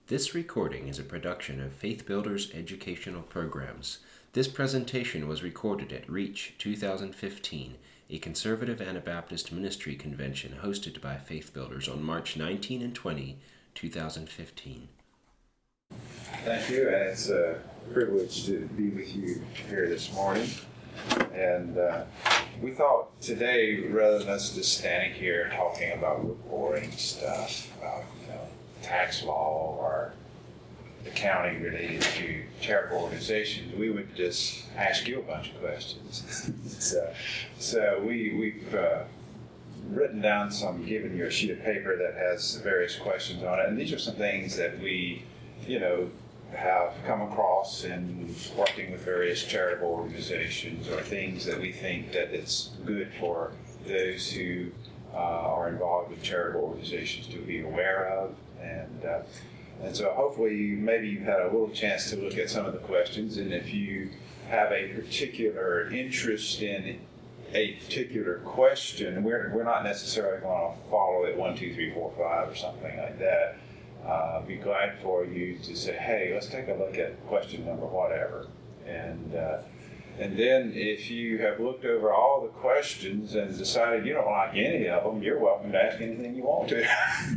This recording is a production of Faith Builders Educational Programs. This presentation was recorded at REACH 2015, a conservative Anabaptist ministry convention hosted by Faith Builders on March 19 and 20, 2015. Thank you, and it's a privilege to be with you here this morning. And we thought today, rather than us just standing here talking about boring stuff, about tax law or accounting related to charitable organizations, we would just ask you a bunch of questions. So we've written down given you a sheet of paper that has various questions on it, and these are some things that we, have come across in working with various charitable organizations, or things that we think that it's good for those who are involved with charitable organizations to be aware of. And so hopefully maybe you've had a little chance to look at some of the questions, and if you have a particular interest in a particular question, we're not necessarily going to follow it 1, 2, 3, 4, 5 or something like that. Be glad for you to say, hey, let's take a look at question number whatever. And then if you have looked over all the questions and decided you don't like any of them, you're welcome to ask anything you want to.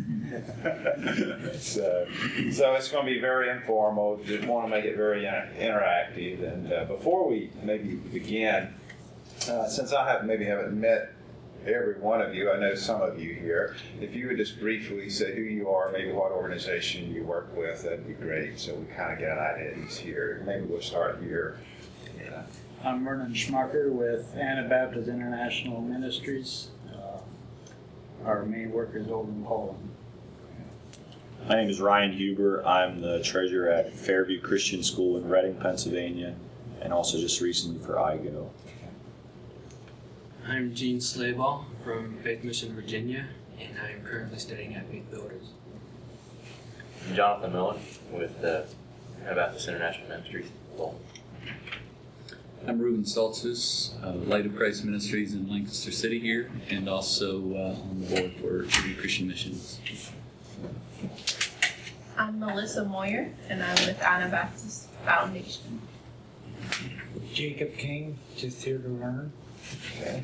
So it's going to be very informal. Just want to make it very interactive. And before we maybe begin, since I haven't met every one of you, I know some of you here, if you would just briefly say who you are, maybe what organization you work with, that'd be great, so we kind of get an idea who's here. Maybe we'll start here. I'm Vernon Schmucker with Anabaptist International Ministries. Our main work is over in Poland. My name is Ryan Huber. I'm the treasurer at Fairview Christian School in Reading, Pennsylvania, and also just recently for IGO. I'm Gene Slayball from Faith Mission, Virginia, and I am currently studying at Faith Builders. I'm Jonathan Miller with Anabaptist International Ministries. I'm Reuben Saltzis, Light of Christ Ministries in Lancaster City here, and also on the board for Fairview Christian Missions. I'm Melissa Moyer, and I'm with Anabaptist Foundation. Jacob King, just here to learn. Okay.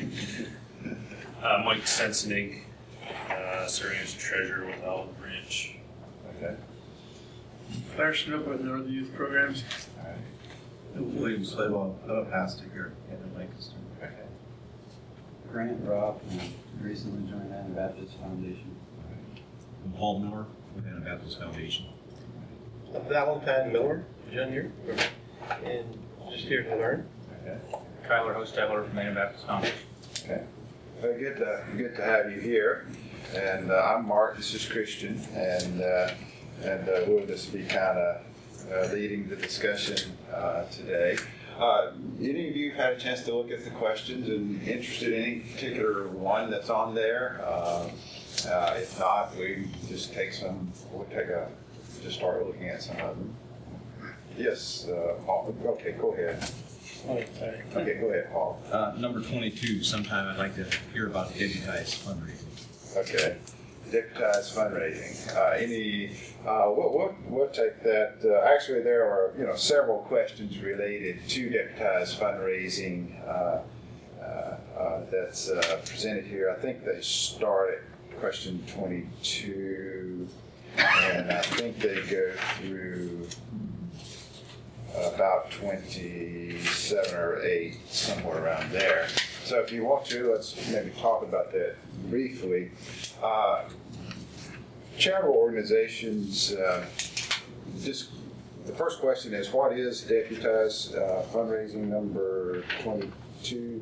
Mike Sensenig, serving as treasurer with Olive Branch. Okay. Claire Snook with Northern Youth Programs. All right. William Slayball, I'm a pastor here in Lancaster. Okay. Grant Robb, recently joined Anabaptist Foundation. I'm Paul Miller with Anabaptist Foundation. Valentine Miller, junior, and just here to learn. Okay. Tyler Hostetler from Anabaptist Foundation. Okay. Very good to have you here. And I'm Mark. This is Christian, and we'll just be kind of leading the discussion today. Any of you have had a chance to look at the questions and interested in any particular one that's on there? If not, we just just start looking at some of them. Yes, Paul. Okay, go ahead. Oh, sorry. Okay, go ahead, Paul. Number 22, sometime I'd like to hear about deputized fundraising. Okay, deputized fundraising. We'll take that. Actually, there are several questions related to deputized fundraising that's presented here. I think they start at question 22, and I think they go through about 27 or 8, somewhere around there. So if you want to, let's maybe talk about that briefly. Charitable organizations, the first question is, what is deputized fundraising, number 22?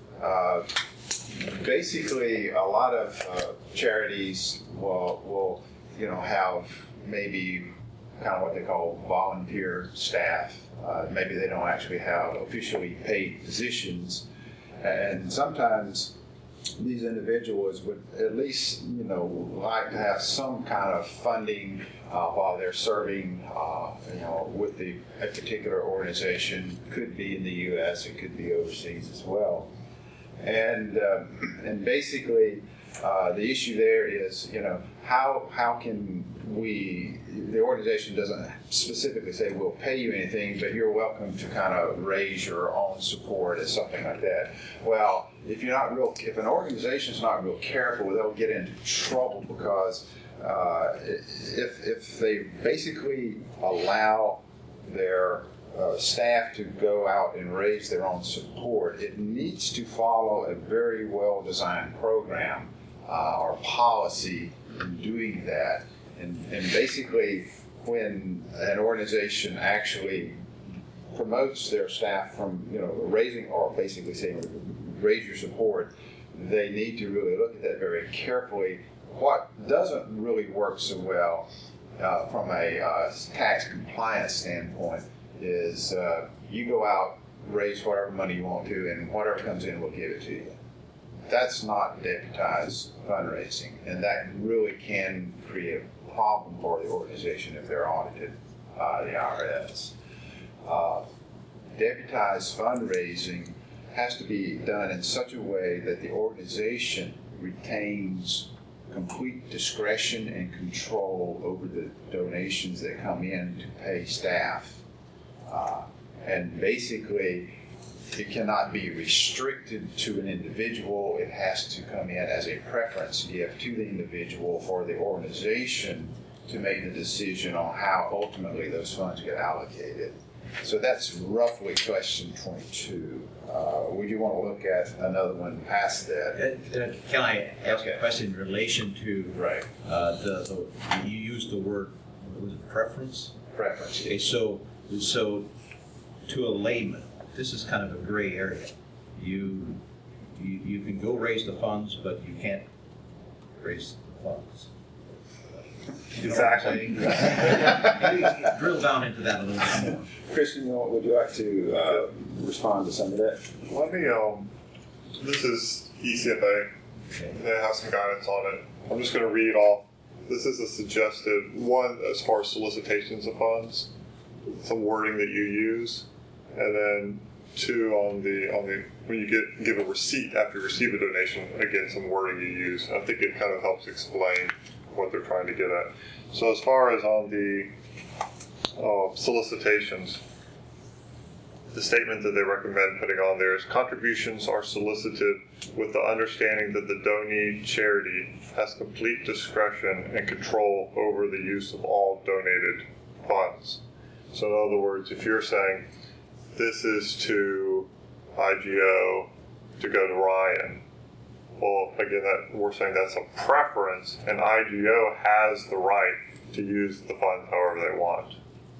Basically, a lot of charities will have maybe kind of what they call volunteer staff. Maybe they don't actually have officially paid positions, and sometimes these individuals would at least like to have some kind of funding while they're serving with a particular organization. Could be in the U.S., it could be overseas as well, and basically the issue there is how can we the organization doesn't specifically say we'll pay you anything, but you're welcome to kind of raise your own support or something like that. Well, if an organization's not real careful, they'll get into trouble because if they basically allow their staff to go out and raise their own support, it needs to follow a very well-designed program or policy in doing that. And basically, when an organization actually promotes their staff from, raising, or basically saying, raise your support, they need to really look at that very carefully. What doesn't really work so well from a tax compliance standpoint is you go out, raise whatever money you want to, and whatever comes in, we'll give it to you. That's not deputized fundraising, and that really can create a problem for the organization if they're audited by the IRS. Deputized fundraising has to be done in such a way that the organization retains complete discretion and control over the donations that come in to pay staff. And basically, it cannot be restricted to an individual. It has to come in as a preference gift to the individual for the organization to make the decision on how ultimately those funds get allocated. So that's roughly question 22. Would you want to look at another one past that? Can I ask a question in relation to right? You used the word, was it preference? Preference. Okay, so to a layman, this is kind of a gray area. You can go raise the funds, but you can't raise the funds. Exactly. Drill down into that a little bit more. Christian, would you like to respond to some of that? Let me, this is ECFA. They have some guidance on it. I'm just going to read off. This is a suggested one as far as solicitations of funds, some wording that you use, and then two on the when you give a receipt after you receive a donation, again, some wording you use. I think it kind of helps explain what they're trying to get at. So as far as on the solicitations, the statement that they recommend putting on there is contributions are solicited with the understanding that the donee charity has complete discretion and control over the use of all donated funds. So in other words, if you're saying this is to IGO to go to Ryan, well, again, we're saying that's a preference, and IGO has the right to use the funds however they want.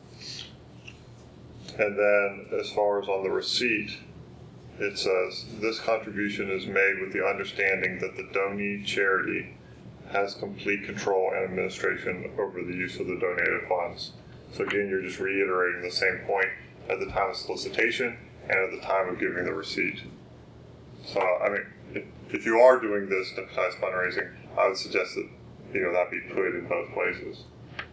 And then as far as on the receipt, it says, this contribution is made with the understanding that the donee charity has complete control and administration over the use of the donated funds. So again, you're just reiterating the same point at the time of solicitation and at the time of giving the receipt. So, I mean, if you are doing this deputized fundraising, I would suggest that, that be put in both places.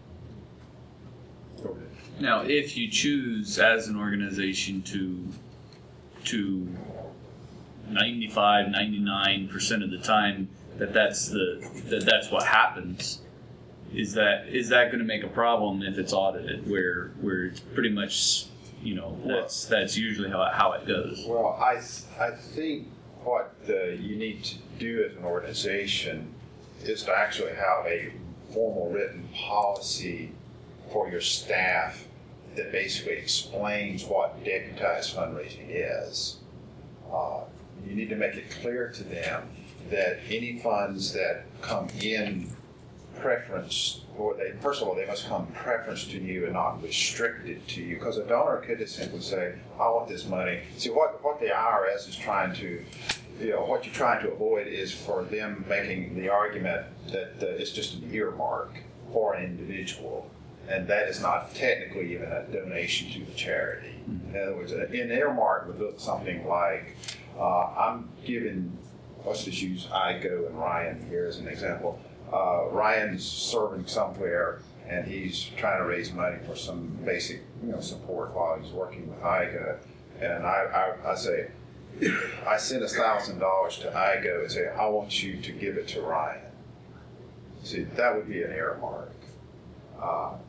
Now, if you choose as an organization to 95, 99% of the time that's what happens, is that going to make a problem if it's audited, where it's pretty much, that's usually how it goes? Well, I think what you need to do as an organization is to actually have a formal written policy for your staff that basically explains what deputized fundraising is. You need to make it clear to them that any funds that come in preference, first of all, they must come preference to you and not restricted to you, because a donor could just simply say, I want this money. See, what the IRS is trying to, what you're trying to avoid is for them making the argument that it's just an earmark for an individual. And that is not technically even a donation to the charity. In other words, an earmark would look something like, I'm giving, let's just use IGO and Ryan here as an example. Ryan's serving somewhere and he's trying to raise money for some basic support while he's working with IGO. And I say, I send $1,000 to IGO and say, I want you to give it to Ryan. See, that would be an earmark.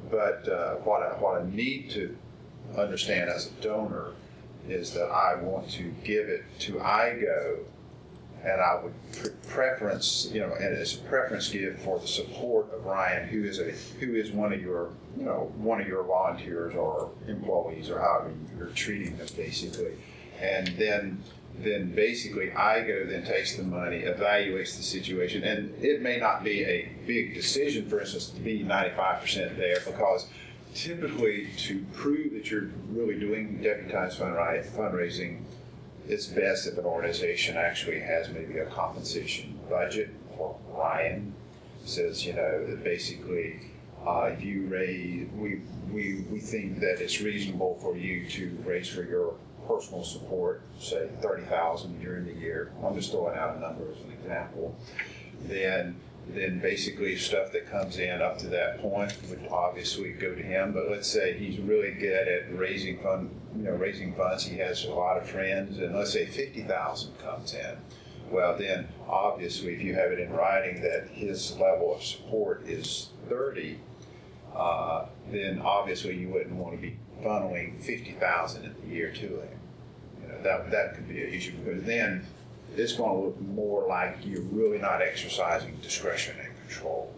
But what I need to understand as a donor is that I want to give it to IGO, and I would preference, and it's a preference gift for the support of Ryan, who is one of your volunteers or employees, or however you're treating them, basically. And then basically IGO then takes the money, evaluates the situation, and it may not be a big decision, for instance, to be 95% there, because typically to prove that you're really doing deputized fundraising, it's best if an organization actually has maybe a compensation budget. For Ryan says, that basically if you raise, we think that it's reasonable for you to raise for your personal support, say $30,000 during the year. I'm just throwing out a number as an example. Then basically stuff that comes in up to that point would obviously go to him. But let's say he's really good at raising funds. He has a lot of friends, and let's say $50,000 comes in. Well, then obviously if you have it in writing that his level of support is 30, then obviously you wouldn't want to be funneling $50,000 in the year to him. That could be an issue, because then it's going to look more like you're really not exercising discretion and control.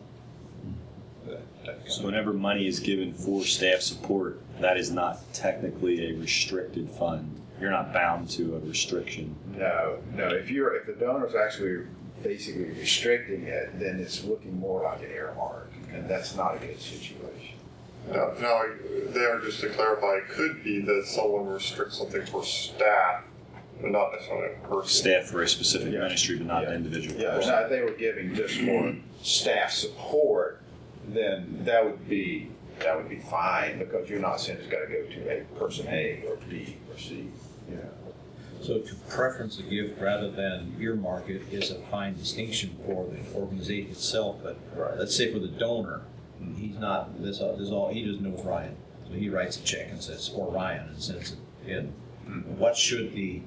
So whenever money is given for staff support, that is not technically a restricted fund. You're not bound to a restriction. No. If the donor's actually basically restricting it, then it's looking more like an earmark, and that's not a good situation. Now, there, just to clarify, it could be that someone restricts something for staff, but not necessarily a person. Staff for a specific ministry, but not an individual person. Now, if they were giving just for staff support, then that would be fine, because you're not saying it's got to go to a person A or B or C. So to preference a gift rather than earmark it is a fine distinction for the organization itself. But let's say for the donor, he's not this all. He just knows Ryan, so he writes a check and says for Ryan and sends it in. Mm-hmm. What should the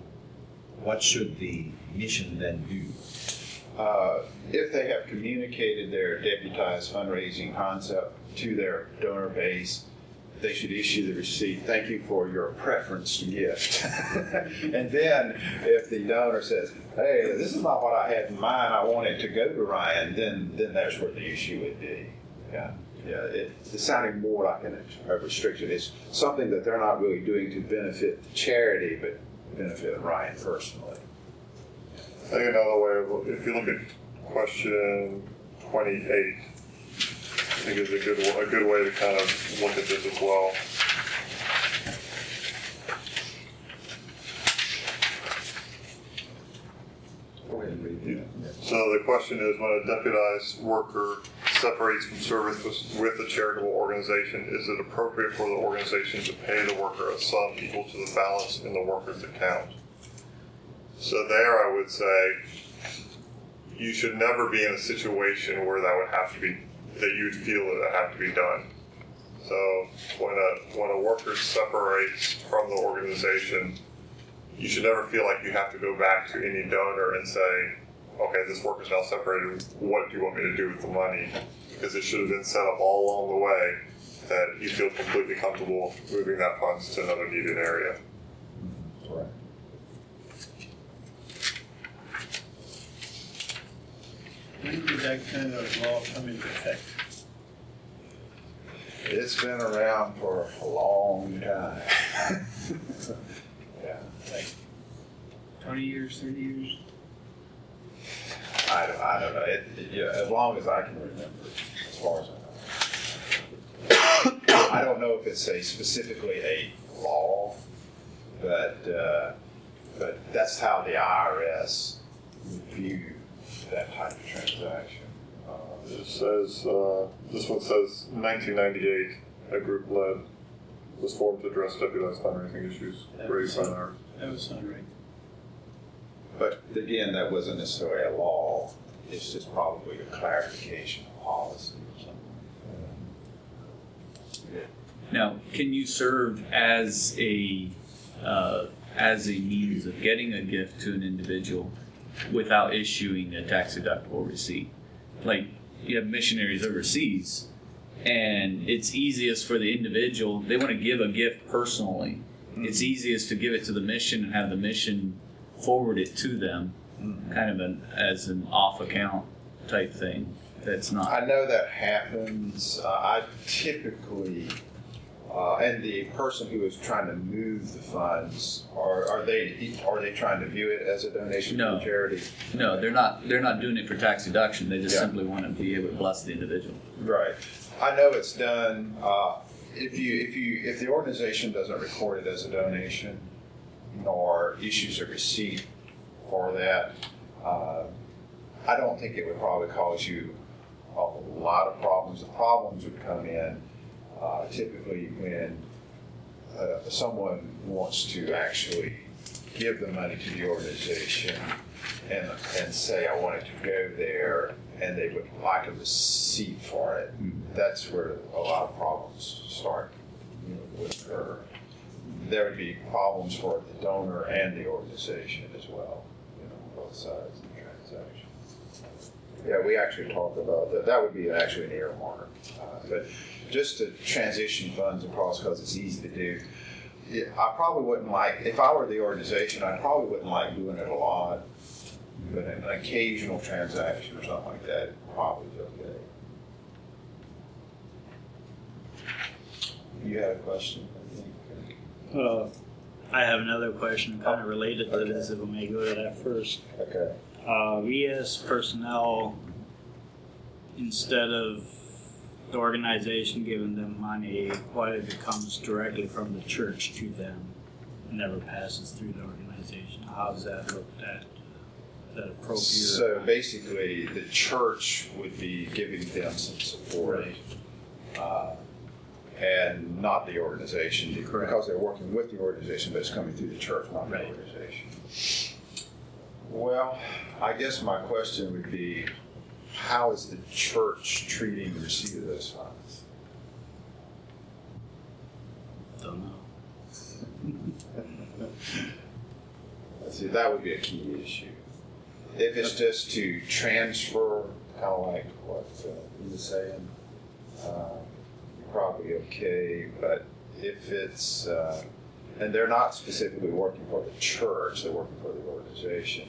mission then do? If they have communicated their deputized fundraising concept to their donor base, they should issue the receipt. Thank you for your preference gift. And then if the donor says, hey, this is not what I had in mind, I want it to go to Ryan, then that's where the issue would be. It's sounding more like a restriction. It's something that they're not really doing to benefit the charity, but benefit Ryan personally. I think another way, if you look at question 28, I think is a good way to kind of look at this as well. Go ahead and read it. So the question is, when a deputized worker separates from service with a charitable organization, is it appropriate for the organization to pay the worker a sum equal to the balance in the worker's account? So there I would say you should never be in a situation where that would have to be, that you'd feel that it have to be done. So when a worker separates from the organization, you should never feel like you have to go back to any donor and say, okay, this worker's now separated, what do you want me to do with the money? Because it should have been set up all along the way that you feel completely comfortable moving that funds to another needed area. Correct. When did that kind of law come into effect? It's been around for a long time. Like 20 years, 30 years? I don't know. As long as I can remember, as far as I know. I don't know if it's specifically a law, but that's how the IRS view that type of transaction. It says, this one says 1998, a group was formed to address deputized fundraising issues raised by our. That was not right. But again, that wasn't necessarily a law. It's just probably a clarification of policy or something. Now, can you serve as a means of getting a gift to an individual without issuing a tax-deductible receipt? Like, you have missionaries overseas, and it's easiest for the individual. They want to give a gift personally. It's easiest to give it to the mission and have the mission forward it to them, kind of as an off account type thing. That's not. I know that happens. I typically, and the person who is trying to move the funds, are they trying to view it as a donation to the charity? No, they're not. They're not doing it for tax deduction. They just simply want to be able to bless the individual. Right. I know it's done. If the organization doesn't record it as a donation, nor issues a receipt for that, I don't think it would probably cause you a lot of problems. The problems would come in typically when someone wants to actually give the money to the organization and say, I want it to go there, and they would like a receipt for it. That's where a lot of problems start, would occur. There would be problems for the donor and the organization as well, both sides of the transaction. Yeah, we actually talked about that. That would be actually an earmark. But just to transition funds across, because it's easy to do, I probably wouldn't like, if I were the organization, I probably wouldn't like doing it a lot. But an occasional transaction or something like that probably is okay. You had a question, I think. I have another question kind of related to this, if we may go to that first. Okay. VS personnel, instead of the organization giving them money, what if it comes directly from the church to them and never passes through the organization? How does that looked at? Is that appropriate? So basically, the church would be giving them some support, and not the organization, because they're working with the organization, but it's coming through the church, not the organization. Well, I guess my question would be, how is the church treating the receipt of those funds? Don't know. See, that would be a key issue. If it's just to transfer, kind of like what you were saying, probably okay. But if it's, and they're not specifically working for the church, they're working for the organization.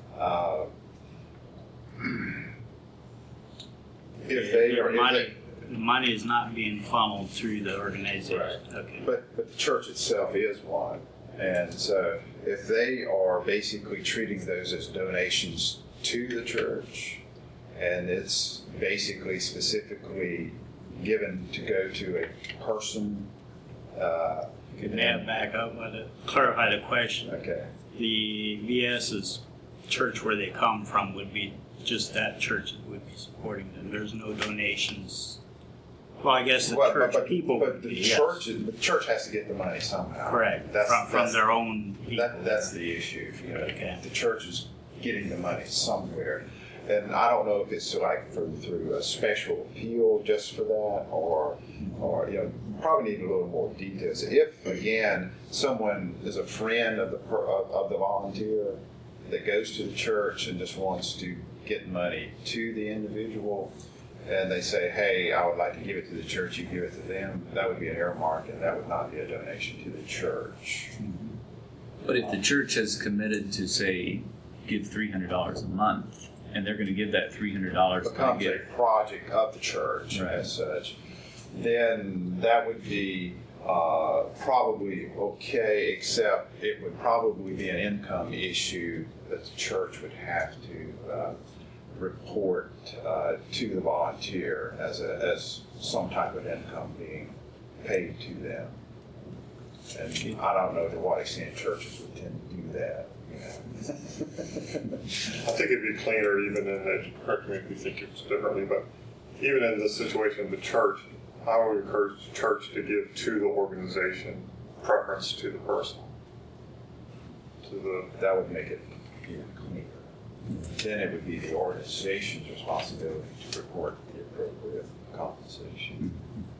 The money is not being funneled through the organization. Right. Okay. But the church itself is one. And so if they are basically treating those as donations to the church, and it's basically specifically given to go to a person. Could I back up to clarify the question? Okay. The VS's church where they come from would be just that church that would be supporting them. There's no donations. Well, I guess the church people. But the church has to get the money somehow. Correct. From their own people. That's the issue. Okay. The church is getting the money somewhere. And I don't know if it's like through a special appeal just for that, or probably need a little more details. If again someone is a friend of the volunteer that goes to the church and just wants to get money to the individual, and they say, "Hey, I would like to give it to the church," you give it to them. That would be an earmark, and that would not be a donation to the church. But if the church has committed to say give $300 a month, and they're going to give that $300 becomes a project of the church as such, then that would be probably okay, except it would probably be an income issue that the church would have to report to the volunteer as some type of income being paid to them. And I don't know to what extent churches would tend to do that. I think it'd be cleaner even in that, correct me if you think it's differently, but even in this situation of the church, I would encourage the church to give to the organization, preference to the person. That would make it even cleaner. Then it would be the organization's responsibility to report the appropriate compensation.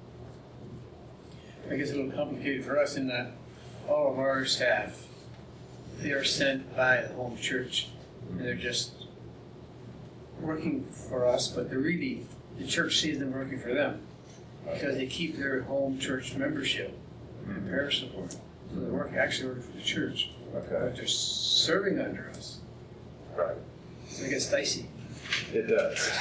I guess a little complicated for us in that all of our staff, they are sent by the home church, and they're just working for us, but they're really, the church sees them working for them. because they keep their home church membership and parish support. So they work for the church. Okay. But they're serving under us. Right. So it gets dicey. It does.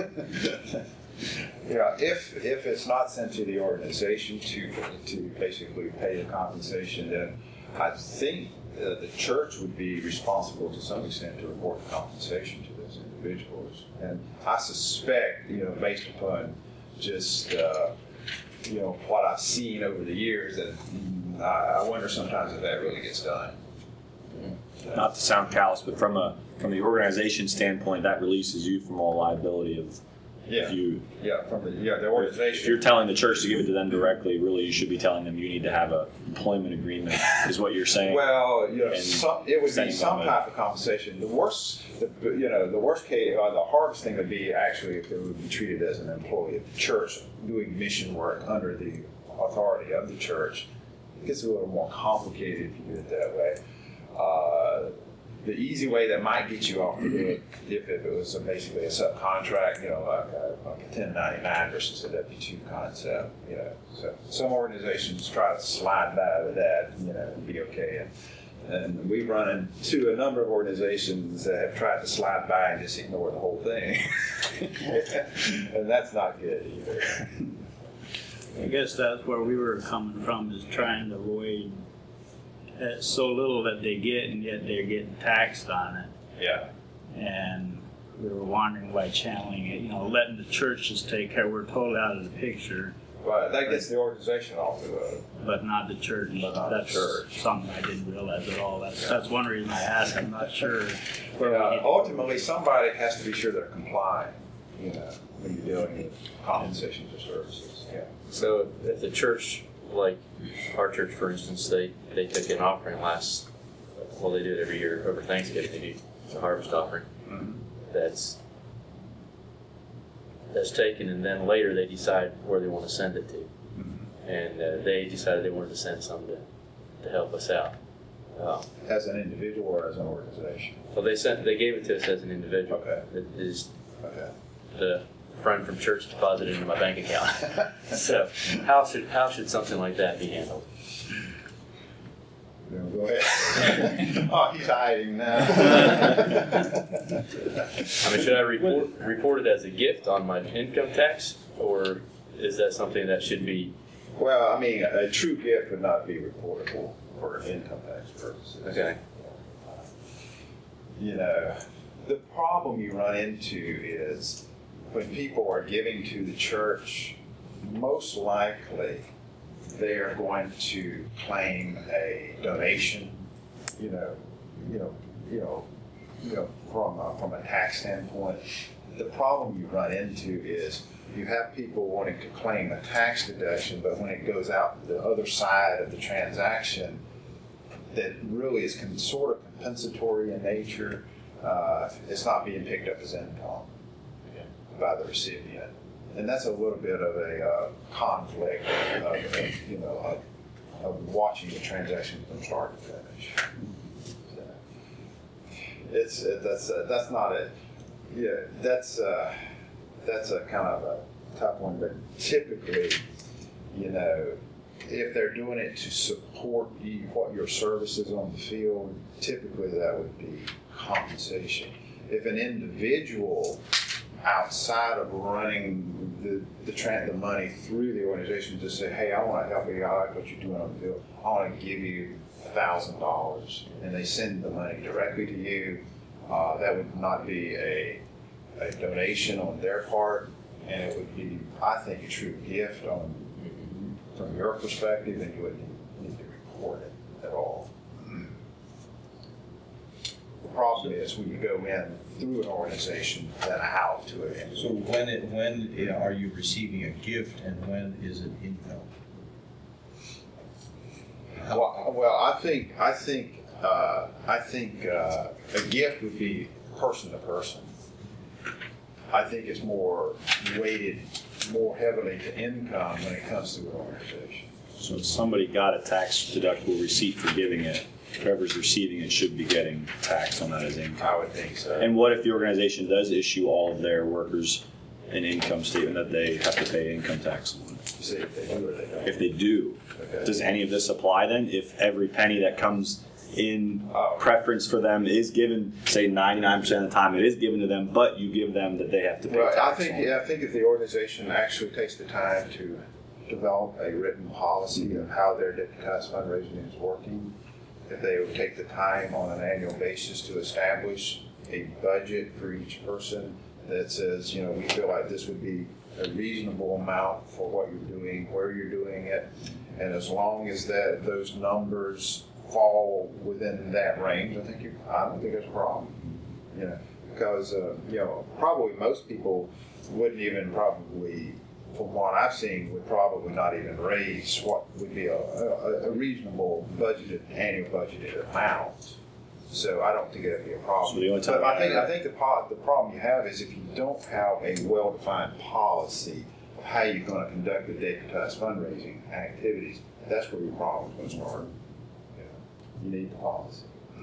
Yeah, if it's not sent to the organization to basically pay the compensation, then I think the church would be responsible to some extent to report the compensation to those individuals. And I suspect, based upon just what I've seen over the years, that I wonder sometimes if that really gets done. Not to sound callous, but from the organization standpoint, that releases you from all liability of Yeah. the organization. If you're telling the church to give it to them directly, really you should be telling them you need to have a employment agreement, is what you're saying. Well, it would be sending some them type of compensation. The worst case, or the hardest thing would be actually if they would be treated as an employee of the church doing mission work under the authority of the church. It gets a little more complicated if you do it that way. The easy way that might get you off the hook if it was basically a subcontract, like a 1099 versus a W-2 concept, So some organizations try to slide by with that, and be okay. And we've run into a number of organizations that have tried to slide by and just ignore the whole thing. And that's not good either. I guess that's where we were coming from, is trying to avoid so little that they get, and yet they're getting taxed on it. Yeah. And we were wondering why channeling it, letting the churches take care. We're totally out of the picture. Right, that gets the organization off the hook. But not the church. That's something I didn't realize at all. That's one reason I asked. I'm not sure. Ultimately, somebody has to be sure they're complying, when you're dealing with compensation for services. Yeah. So if the church, like our church, for instance, they took an offering they do it every year over Thanksgiving. They do a harvest offering. Mm-hmm. That's taken, and then later they decide where they want to send it to. Mm-hmm. And they decided they wanted to send some to help us out. As an individual or as an organization? Well, they gave it to us as an individual. Okay. It is the friend from church deposited into my bank account. So how should something like that be handled? Go ahead. Oh, he's hiding now. Should I report it as a gift on my income tax, or is that something that should be? Well, a true gift would not be reportable for income tax purposes. Okay. The problem you run into is when people are giving to the church, most likely they are going to claim a donation, from a tax standpoint. The problem you run into is you have people wanting to claim a tax deduction, but when it goes out the other side of the transaction, that really is sort of compensatory in nature. It's not being picked up as income by the recipient. And that's a little bit of a conflict of watching the transaction from start to finish. That's not it. Yeah, that's a kind of a tough one. But typically, if they're doing it to support your services on the field, typically that would be compensation. If an individual outside of running the money through the organization just say, hey, I want to help you, I like what you're doing on the field, I want to give you $1,000, and they send the money directly to you, that would not be a donation on their part, and it would be, I think, a true gift from your perspective, and you wouldn't need to report it at all. The problem is when you go in through an organization, then out to it. So when are you receiving a gift, and when is it income? Well, I think a gift would be person to person. I think it's more weighted more heavily to income when it comes to an organization. So if somebody got a tax deductible receipt for giving it, whoever's receiving it should be getting taxed on that as income. I would think so. And what if the organization does issue all of their workers an income statement that they have to pay income tax on. See if they do or they don't. If they do, Okay. does any of this apply then? If every penny that comes in preference for them is given, say 99% of the time it is given to them, but you give them that they have to pay Right, tax I think, on. yeah, I think if the organization actually takes the time to develop a written policy of how their deputized fundraising is working, if they would take the time on an annual basis to establish a budget for each person that says, we feel like this would be a reasonable amount for what you're doing, where you're doing it, and as long as those numbers fall within that range, I don't think there's a problem. Because probably most people wouldn't even probably, from what I've seen, would probably not even raise what would be a reasonable annual budgeted amount. So I don't think it'd be a problem. So the only time but I think the problem you have is if you don't have a well-defined policy of how you're going to conduct the deputized fundraising activities, that's where your problem's going to start. You need the policy.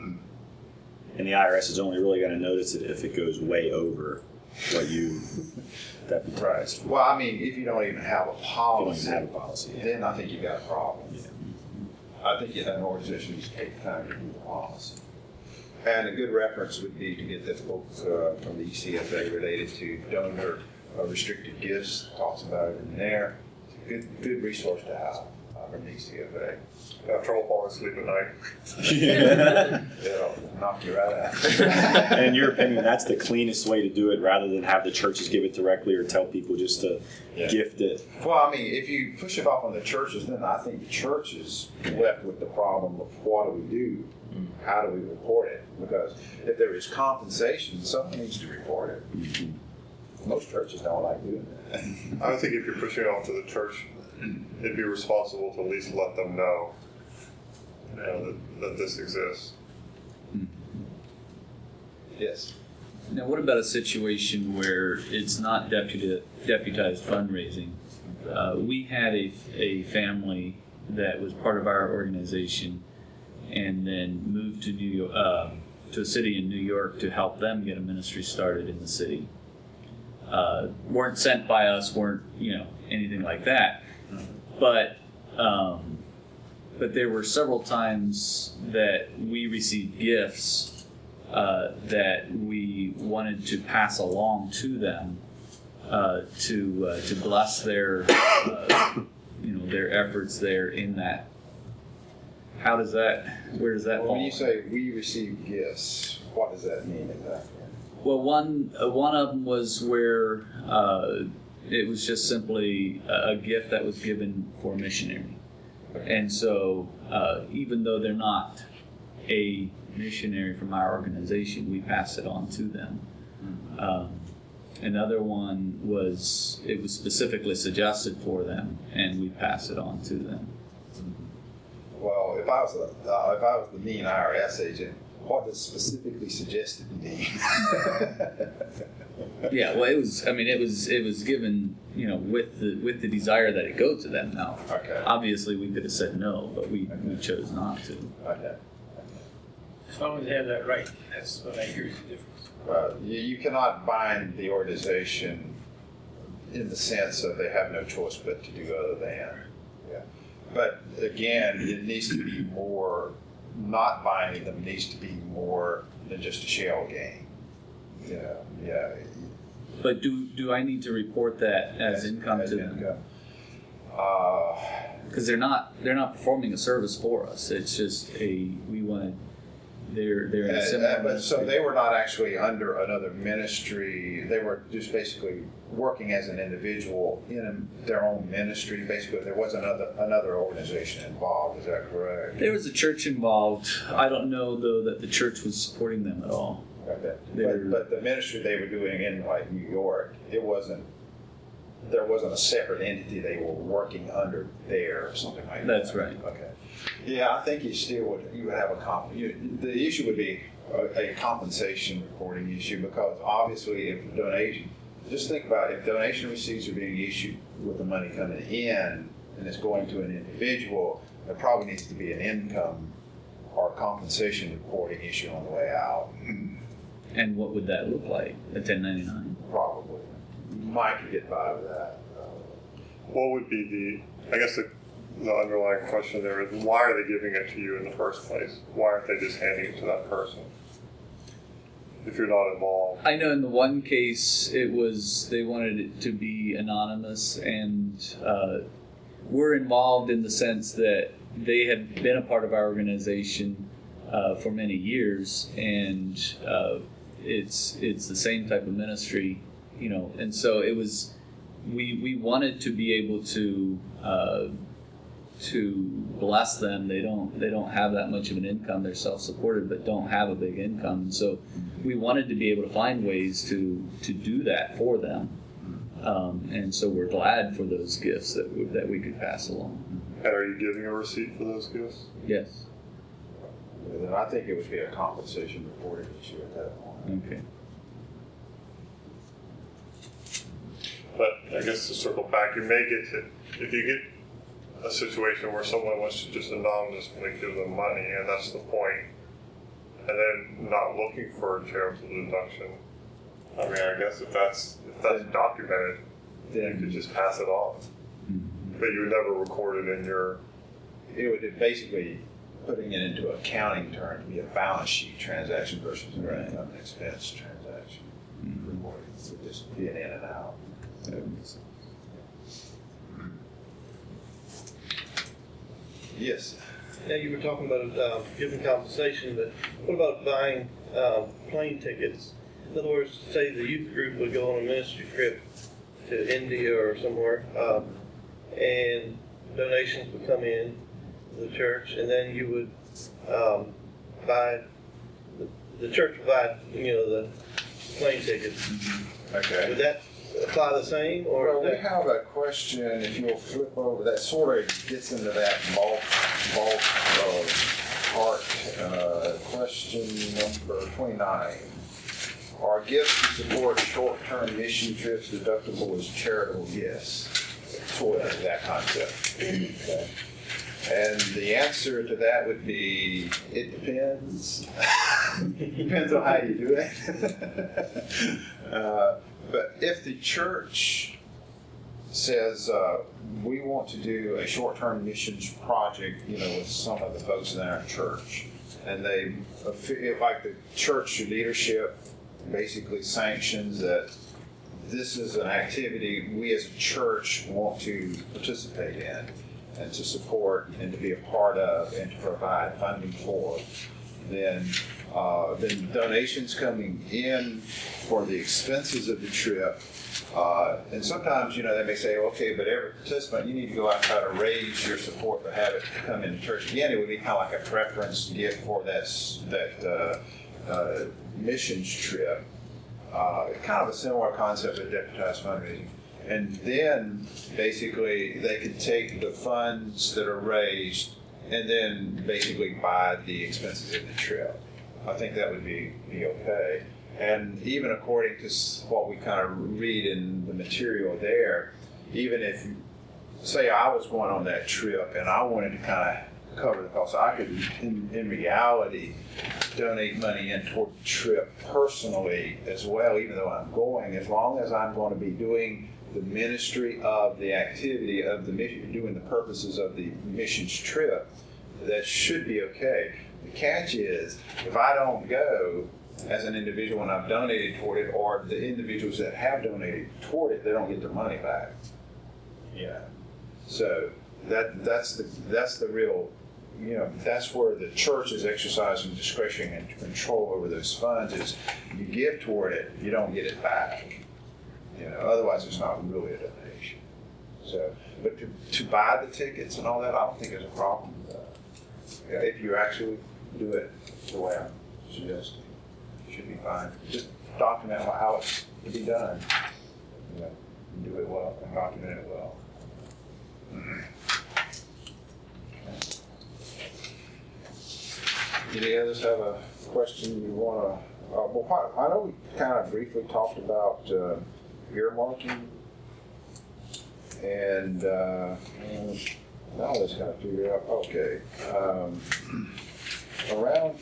And the IRS is only really going to notice it if it goes way over what you deputized. Right. Well, I mean, if you don't even have a policy, Yeah. then I think you've got a problem. Yeah. I think an organization needs to take the time to do the policy. And a good reference would be to get the book from the ECFA related to donor restricted gifts. It talks about it in there. It's a good resource to have from the ECFA. Have trouble falling asleep at night. It'll knock you right out. And in your opinion, that's the cleanest way to do it rather than have the churches give it directly or tell people just to gift it? Well, I mean, if you push it off on the churches, then I think the churches left with the problem of what do we do? How do we report it? Because if there is compensation, someone needs to report it. Most churches don't like doing that. I would think if you're pushing it off to the church, it'd be responsible to at least let them know that this exists. Yes. Now, what about a situation where it's not deputized fundraising? We had a family that was part of our organization and then moved to New York, to a city in New York to help them get a ministry started in the city. Weren't sent by us, weren't anything like that, but there were several times that we received gifts that we wanted to pass along to them to bless their their efforts there in that. Where does that fall? When you say we receive gifts, what does that mean exactly? Well, one of them was where it was just simply a gift that was given for a missionary. And so even though they're not a missionary from our organization, we pass it on to them. Another one was specifically suggested for them, and we pass it on to them. Well, if I was the mean IRS agent, what does specifically suggested mean? Yeah, well, it was given, with the desire that it go to them. Now, okay. Obviously, we could have said no, but we chose not to. Okay. As long as they have that right, that's what I hear is the difference. You cannot bind the organization in the sense of they have no choice but to do other than. Yeah. But again, it needs to be more. Not binding them needs to be more than just a shell game. Yeah. But do I need to report that as income to them? Because they're not performing a service for us. It's just they're in a similar. But so they were not actually under another ministry. They were just basically working as an individual in their own ministry. Basically, there was another organization involved. Is that correct? There was a church involved. I don't know though that the church was supporting them at all. Okay. But the ministry they were doing in like New York, there wasn't a separate entity they were working under there or something like that. That's right. Okay. Yeah, I think you would have the issue would be a compensation reporting issue because obviously if just think about it, if donation receipts are being issued with the money coming in and it's going to an individual, there probably needs to be an income or compensation reporting issue on the way out. And what would that look like? A 1099? Probably. Mike could get by with that. What would be the underlying question there is, why are they giving it to you in the first place? Why aren't they just handing it to that person if you're not involved? I know in the one case it was they wanted it to be anonymous, and we're involved in the sense that they had been a part of our organization for many years, and it's the same type of ministry, and so it was we wanted to be able to bless them. They don't have that much of an income. They're self-supported but don't have a big income, and so we wanted to be able to find ways to do that for them, and so we're glad for those gifts that we could pass along. And are you giving a receipt for those gifts? Yes. Then I think it would be a compensation reporting issue at that point. Okay. But I guess to circle back, you may get to, if you get a situation where someone wants to just anonymously give them money, and that's the point, and then not looking for a charitable deduction. I mean, I guess if that's documented, then you could just pass it on. But you would never record it in your... It would basically, putting it into accounting terms, be a balance sheet transaction versus an income and expense transaction. Reporting. So just be an in and out. Yes. Yeah, you were talking about giving compensation, but what about buying plane tickets? In other words, say the youth group would go on a ministry trip to India or somewhere, and donations would come in to the church, and then you would buy, the church would buy, the plane tickets. Okay. Would that apply the same? Or well, we have a question, if you'll flip over, that sort of gets into that bulk part. Question number 29. Are gifts to support short-term mission trips deductible as charitable gifts? Sort of that concept. Okay. And the answer to that would be, it depends. Depends on how you do it. But if the church says, we want to do a short-term missions project, with some of the folks in our church, and they, like the church leadership basically sanctions that this is an activity we as a church want to participate in and to support and to be a part of and to provide funding for, then donations coming in for the expenses of the trip, and sometimes, they may say, okay, but every participant, you need to go out and try to raise your support to have it come into church. Again, it would be kind of like a preference gift for that missions trip. Kind of a similar concept with deputized fundraising. And then, basically, they could take the funds that are raised and then basically buy the expenses of the trip. I think that would be okay. And even according to what we kind of read in the material there, even if, say I was going on that trip and I wanted to kind of cover the cost, I could, in reality, donate money in toward the trip personally as well, even though I'm going, as long as I'm going to be doing the ministry of the activity of the mission, doing the purposes of the missions trip, that should be okay. The catch is, if I don't go as an individual and I've donated toward it, or the individuals that have donated toward it, they don't get their money back. Yeah. So that's the real, that's where the church is exercising discretion and control over those funds. Is you give toward it, you don't get it back. Otherwise it's not really a donation. So, but to buy the tickets and all that, I don't think there's a problem with that. If you actually do it the way I'm suggesting, it should be fine. Just document how it's to be done. Do it well and document it well. Any others have a question you want to? I know we kind of briefly talked about earmarking, and now let's kind of figure out. Okay, around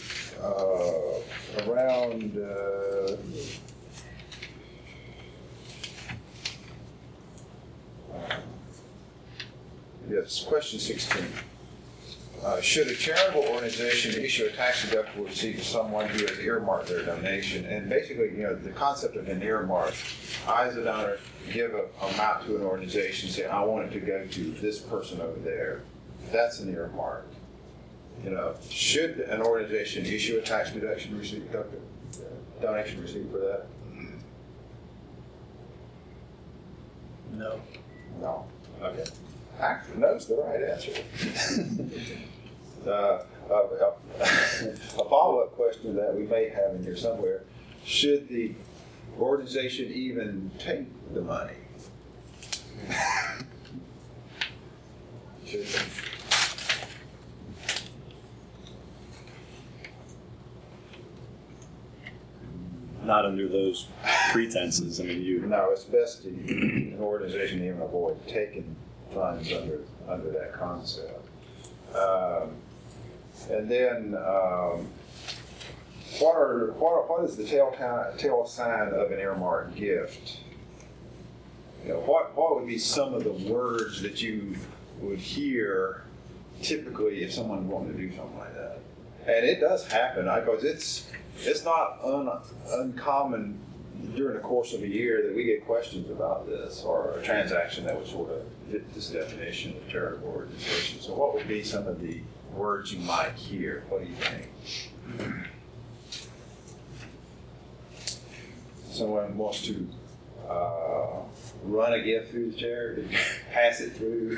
Yes, question 16. Should a charitable organization issue a tax-deductible receipt to someone who has earmarked their donation? And basically, the concept of an earmark, I as a donor give an amount to an organization, say, I want it to go to this person over there. That's an earmark. Should an organization issue a tax deduction receipt, donation receipt for that? No. No. Okay. Actually, no's the right answer. A follow-up question that we may have in here somewhere: should the organization even take the money? Should they? Not under those pretenses. I mean, No, it's best to an organization even avoid taking funds under that concept. And then, what is the tail sign of an earmark gift? What would be some of the words that you would hear typically if someone wanted to do something like that? And it does happen, because it's not uncommon during the course of a year that we get questions about this, or a transaction that would sort of fit this definition of charitable organization. So what would be some of the words you might hear? What do you think? Someone wants to run a gift through the charity, pass it through,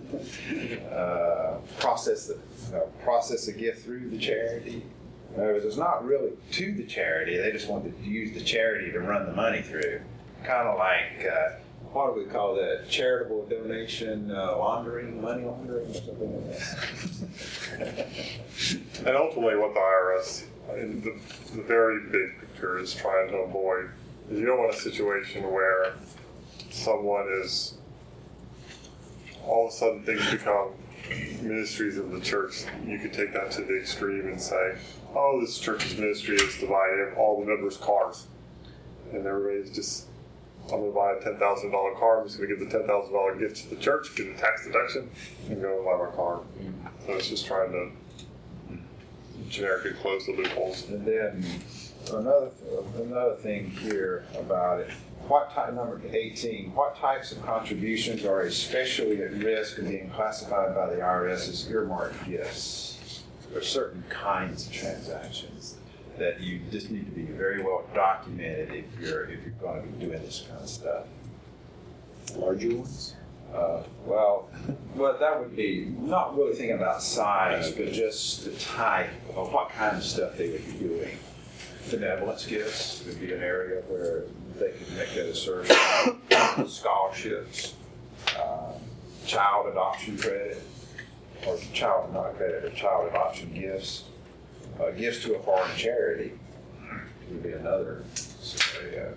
process a gift through the charity. In other words, it's not really to the charity. They just want to use the charity to run the money through. Kind of like, what do we call that? Charitable donation laundering, money laundering, or something like that. And ultimately what the IRS, in the very big picture, is trying to avoid is you don't want a situation where someone is, all of a sudden things become ministries of the church. You could take that to the extreme and say, oh, this church's ministry is to buy all the members' cars. And everybody's just, I'm going to buy a $10,000 car. I'm just going to give the $10,000 gift to the church, get a tax deduction, and go and buy my car. So it's just trying to generically close the loopholes. And then another thing here about it. Number 18, what types of contributions are especially at risk of being classified by the IRS as earmarked gifts? There are certain kinds of transactions that you just need to be very well documented if you're going to be doing this kind of stuff. Larger ones? Well, that would be not really thinking about size, but just the type of what kind of stuff they would be doing. Benevolence gifts would be an area where they could make that assertion. Scholarships, child adoption credit, or child adoption gifts, gifts to a foreign charity would be another scenario.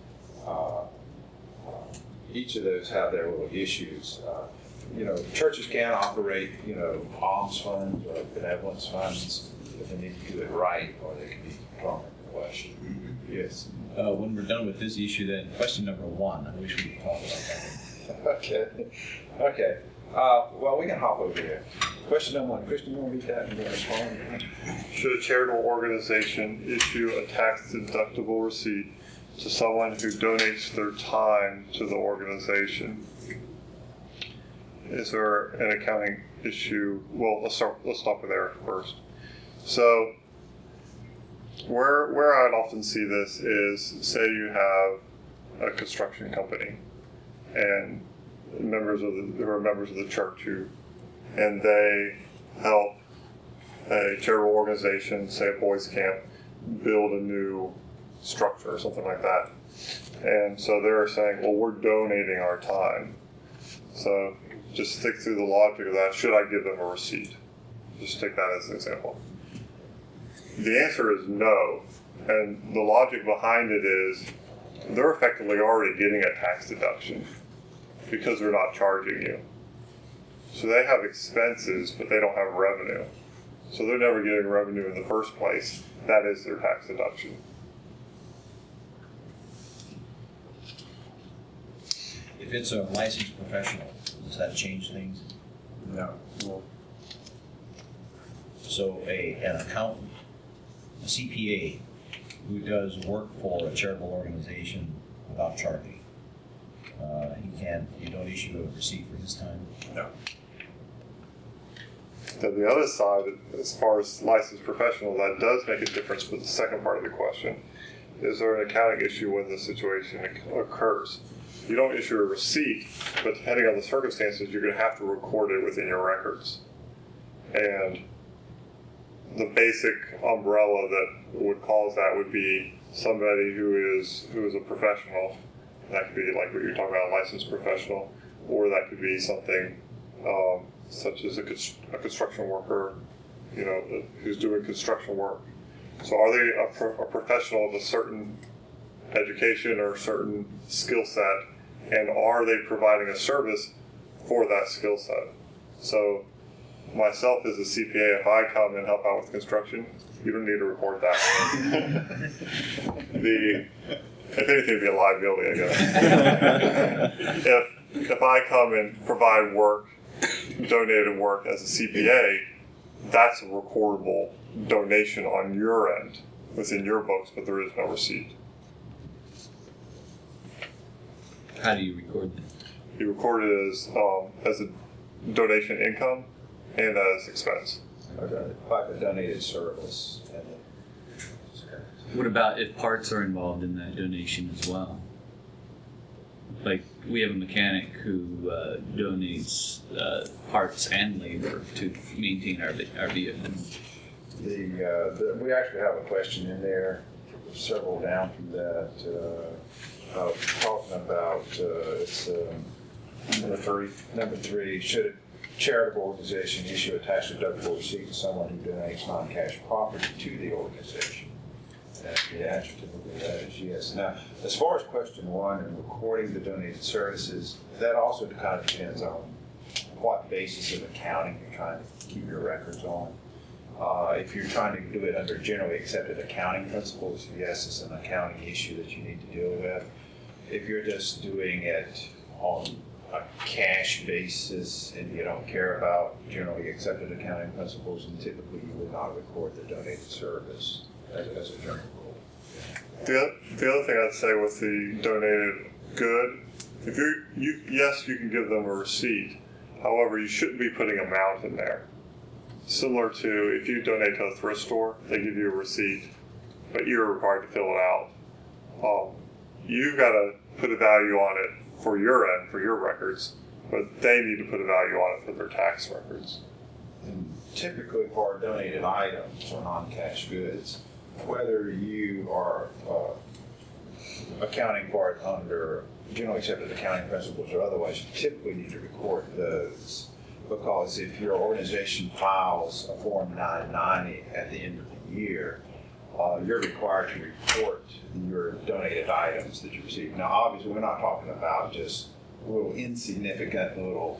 Each of those have their little issues. Churches can operate, alms funds or benevolence funds, if they need to do it right, or they can be thrown into question. Yes. When we're done with this issue, then question number 1, I wish we could talk about that. Okay. Well, we can hop over here. Question number 1. Christian, you want to read that and then respond? Should a charitable organization issue a tax-deductible receipt to someone who donates their time to the organization? Is there an accounting issue? Well, let's stop with there first. So, where I'd often see this is, say you have a construction company and members of the church and they help a charitable organization, say a boys' camp, build a new structure or something like that. And so they're saying, well, we're donating our time. So just think through the logic of that. Should I give them a receipt? Just take that as an example. The answer is no. And the logic behind it is they're effectively already getting a tax deduction because they're not charging you. So they have expenses, but they don't have revenue. So they're never getting revenue in the first place. That is their tax deduction. If it's a licensed professional, does that change things? No. So an accountant, a CPA, who does work for a charitable organization without charging, you don't issue a receipt for his time? No. Then the other side, as far as licensed professional, that does make a difference with the second part of the question. Is there an accounting issue when the situation occurs? You don't issue a receipt, but depending on the circumstances, you're going to have to record it within your records. And the basic umbrella that would cause that would be somebody who is a professional. That could be like what you're talking about, a licensed professional, or that could be something such as a construction worker, who's doing construction work. So are they a professional of a certain education or a certain skill set, and are they providing a service for that skill set? So myself as a CPA, if I come and help out with construction, you don't need to record that. If anything, it'd be a liability, I guess. If I come and provide work, donated work as a CPA, that's a recordable donation on your end within your books, but there is no receipt. How do you record that? You record it as a donation income and as expense. Okay, like a donated service. What about if parts are involved in that donation as well? Like, we have a mechanic who donates parts and labor to maintain our vehicles. We actually have a question in there, several down from that, talking about it's number three. Should a charitable organization issue a tax deductible receipt to someone who donates non-cash property to the organization? And the answer to that is yes. Now, as far as question one and recording the donated services, that also kind of depends on what basis of accounting you're trying to keep your records on. If you're trying to do it under generally accepted accounting principles, yes, it's an accounting issue that you need to deal with. If you're just doing it on a cash basis and you don't care about generally accepted accounting principles, then typically you would not record the donated service as a general rule. The other thing I'd say with the donated good, if yes, you can give them a receipt. However, you shouldn't be putting amount in there. Similar to if you donate to a thrift store, they give you a receipt, but you're required to fill it out. You've got to put a value on it for your end, for your records, but they need to put a value on it for their tax records. And typically for donated items or non-cash goods, whether you are accounting for it under generally accepted accounting principles or otherwise, you typically need to record those. Because if your organization files a Form 990 at the end of the year, you're required to report your donated items that you receive. Now, obviously, we're not talking about just little insignificant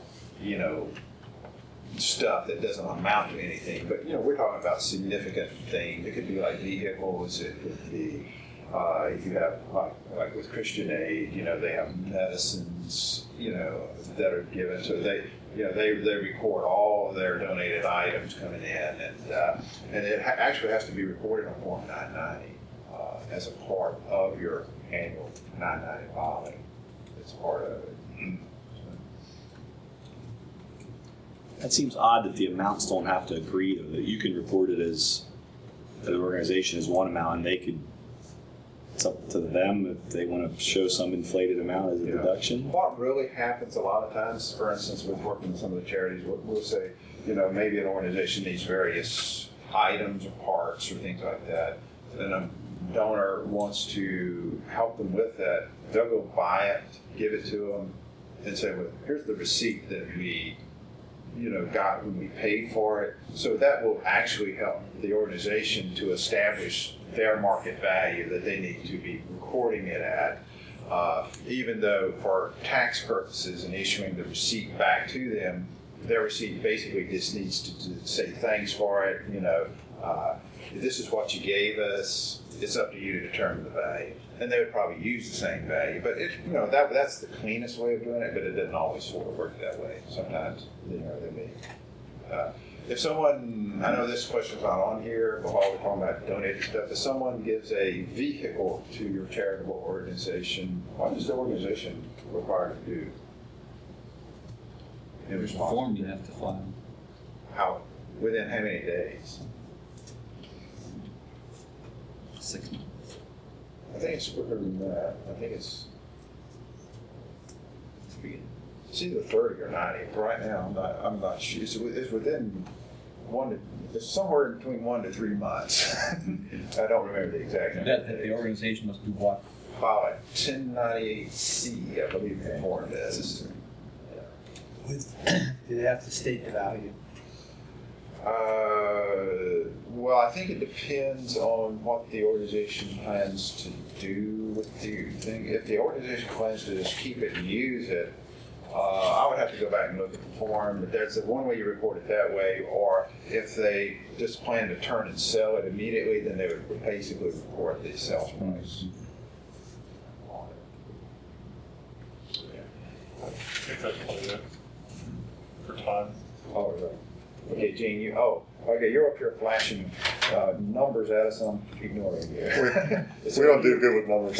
stuff that doesn't amount to anything, but we're talking about significant things. It could be like vehicles. It could be if you have like with Christian Aid, they have medicines, that are given. So they record all of their donated items coming in, and it actually has to be recorded on Form 990 as a part of your annual 990 filing. It's part of it. That seems odd that the amounts don't have to agree, though, that you can report it as an organization as one amount, and they could. It's up to them if they want to show some inflated amount as a deduction. What really happens a lot of times, for instance, with working with some of the charities, we'll say, maybe an organization needs various items or parts or things like that, and a donor wants to help them with that. They'll go buy it, give it to them, and say, well, here's the receipt that we got when we paid for it. So that will actually help the organization to establish their market value that they need to be recording it at, even though for tax purposes and issuing the receipt back to them, their receipt basically just needs to say thanks for it, this is what you gave us. It's up to you to determine the value. And they would probably use the same value, but that's the cleanest way of doing it. But it doesn't always sort of work that way. Sometimes, they may. If someone, I know this question's not on here, but while we're talking about donated stuff, if someone gives a vehicle to your charitable organization, what is the organization required to do? There's a form you have to file. How? Within how many days? 6 months. I think it's quicker than that. I think it's either 30 or 90. Right now, I'm not sure. It's within it's somewhere between 1 to 3 months. I don't remember the exact number. That the organization must do what? File a 1098C, I believe the form is. Do they have to state the value? Well, I think it depends on what the organization plans to do with the thing. If the organization plans to just keep it and use it, I would have to go back and look at the form, but there's one way you report it that way, or if they just plan to turn and sell it immediately, then they would basically report the sales price. I think that's probably it for time. Oh, right. Okay, Gene, you're up here flashing numbers at us. I'm ignoring you. We don't do good with numbers.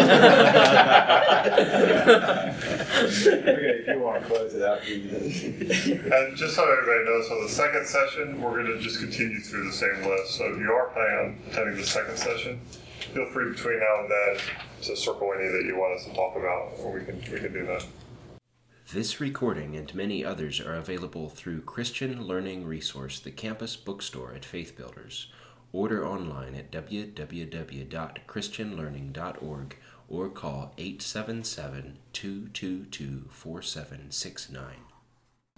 Okay, if you want to close it out, And just so everybody knows, so the second session, we're going to just continue through the same list. So if you are planning on attending the second session, feel free between now and then to circle any that you want us to talk about, or we can do that. This recording and many others are available through Christian Learning Resource, the campus bookstore at Faith Builders. Order online at www.christianlearning.org or call 877-222-4769.